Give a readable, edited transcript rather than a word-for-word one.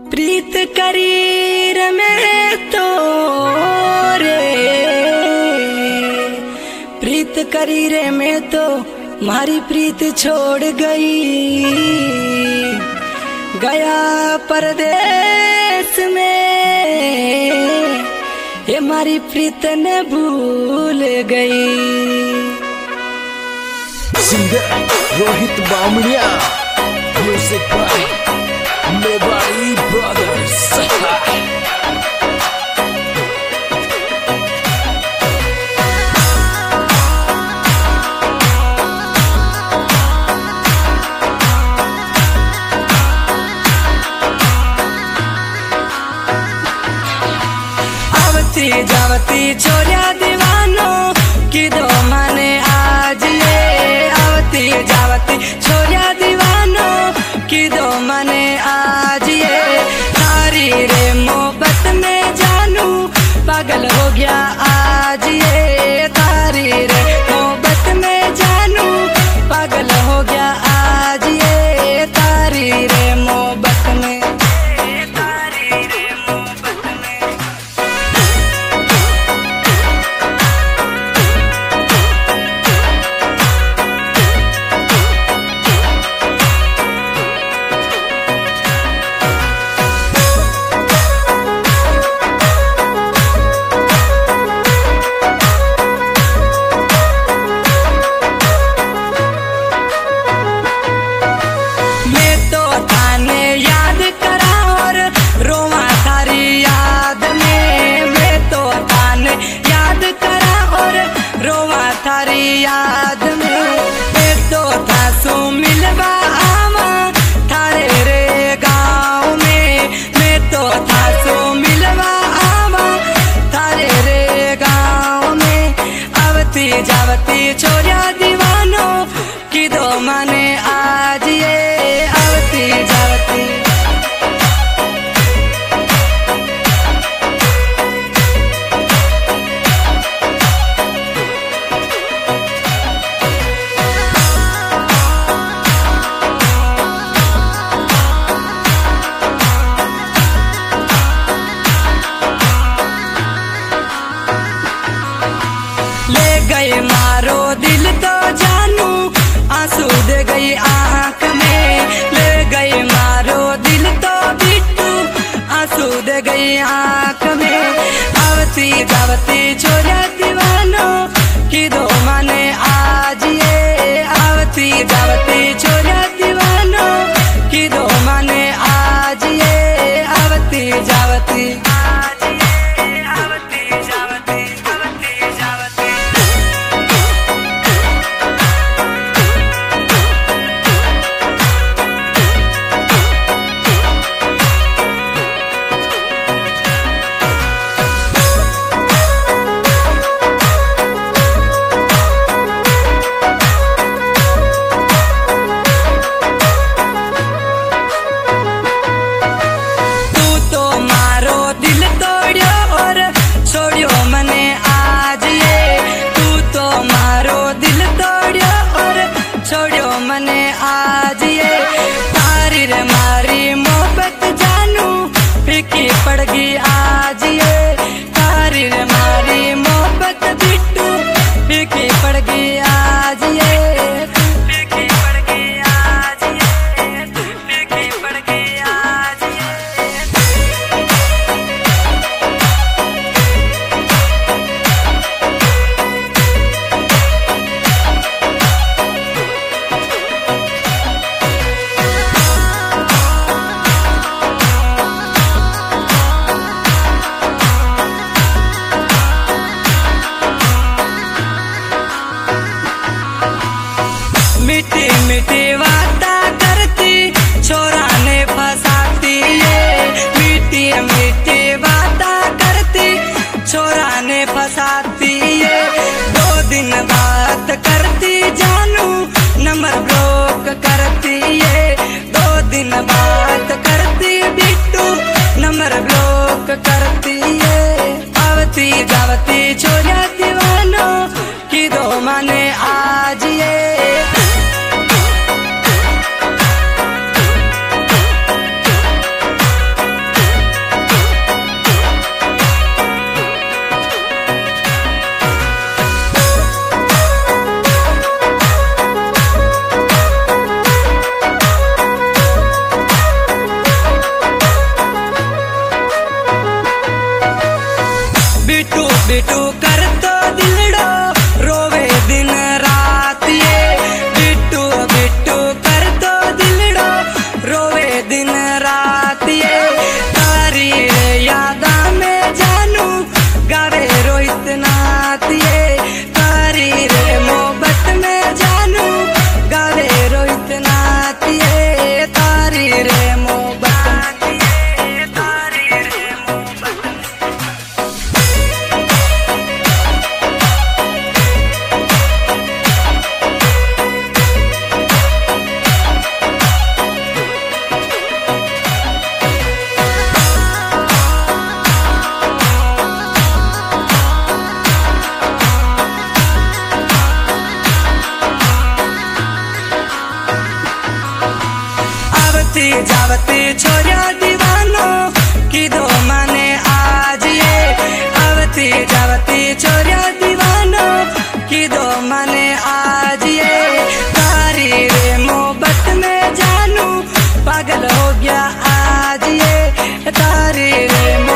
प्रीत करीर में तो रे, प्रीत करीर में तो मारी प्रीत छोड़ गई। गया परदेश में ये मारी प्रीत ने भूल गई। Singer Rohit Bamaniya, music by Mewari brothers. आवती जावती छोरिया दीवानो की दो माने आज ये। आवती जावती छोरिया दीवानो की दो माने आज ये। तारी रे मोहब्बत में जानू पागल हो गया आज ये। तारी रे मोहब्बत में जानू पागल हो गया आज ये। तारी रे मोहब्बत में थारी याद में तो था सो मिलवा आवा थारे रे गाँव में। मैं तो था सो मिलवा आवा थारे रे गाँव में। आवती जावती छोरिया दीवानों की दो माने आज ये। आवती जावती गए मारो दिल तो जानू आंसू दे गई आंख में। ले गए मारो दिल तो बिट्टू आंसू दे गई आंख में। आवती जावती छोरिया दीवानों की दो माने आज ये। आवती जावती छोरिया दीवानों की दो माने आज ये। आवती जावती मने आज ये। तारी रे मारी मोहब्बत जानू फीकी पड़ गई आज ये। तारी रे मारी मोहब्बत बिट्टू फीकी पड़ गई आज ये। फीकी पड़ गई आज ये। फीकी पड़ गई आज ये। मीठी मीठी बातें करती छोरा ने फंसाती ये। मीठी मीठी बातें करती छोरा ने फंसाती ये। 2 दिन बात करती जानू नंबर ब्लॉक करती ये। 2 दिन बात करती बिट्टू नंबर ब्लॉक करती ये। आवती जावती छोरिया दीवानों की दो माने आज ये। दिन रात ये तारी रे यादा में जानू गावे रोहित नाथ ये तारी रे मोहब्बत में जानू गावे रोहित नाथ ये तारी रे मोहब्बत ये तारी रे मोहब्बत जावती छोरिया दीवानो की दो माने आज ये आवती जावती छोरिया दीवानो की दो माने आज ये तारी रे मोहब्बत में जानू पागल हो गया आज ये तारी रे